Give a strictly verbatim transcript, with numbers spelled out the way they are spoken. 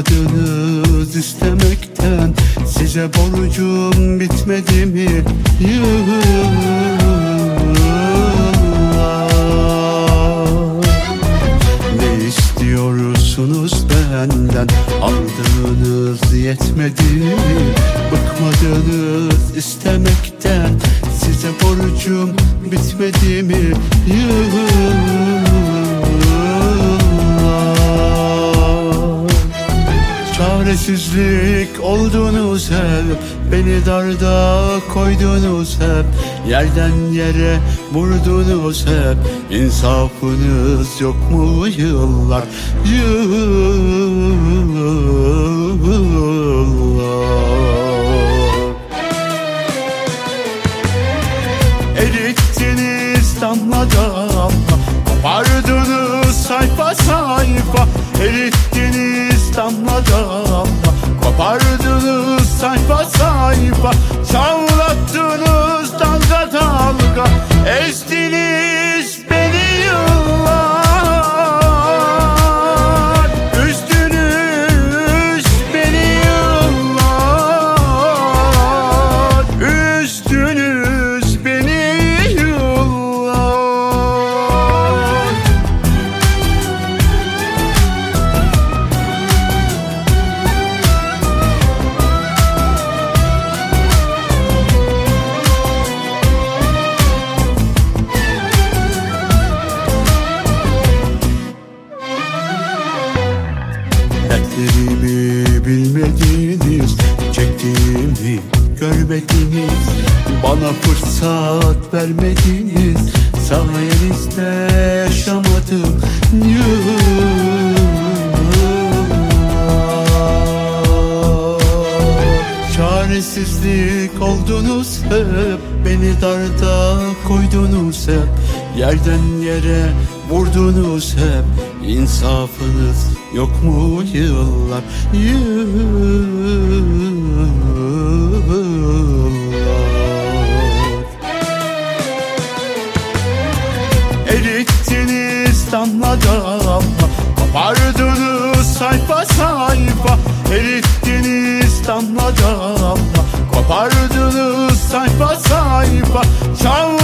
Bıkmadınız istemekten, size borcum bitmedi mi? Yıllar. Ne istiyorsunuz benden? Aldığınız yetmedi mi? Bıkmadınız istemekten, size borcum bitmedi mi? Yıllar. Çaresizlik oldunuz hep, beni darda koydunuz hep, yerden yere vurdunuz hep. İnsafınız yok mu yıllar? Yıllar. Erittiniz damla damla, kopardınız sayfa sayfa. Erittiniz damla damla, kopardınız sayfa sayfa. Çağlattınız dalga dalga, ezdiniz beni yıllar. Üzdünüz beni yıllar. Üzdünüz beni yıllar. Dertlerimi bilmediniz, çektiğimi görmediniz. Bana fırsat vermediniz, sayenizde yaşamadım. Çaresizlik oldunuz hep, beni darda koydunuz hep, yerden yere vurdunuz hep. İnsafınız yok mu yıllar? Yıllar. Erittiniz damla damla, kopardınız sayfa sayfa. Erittiniz damla damla, kopardınız sayfa sayfa. Çağ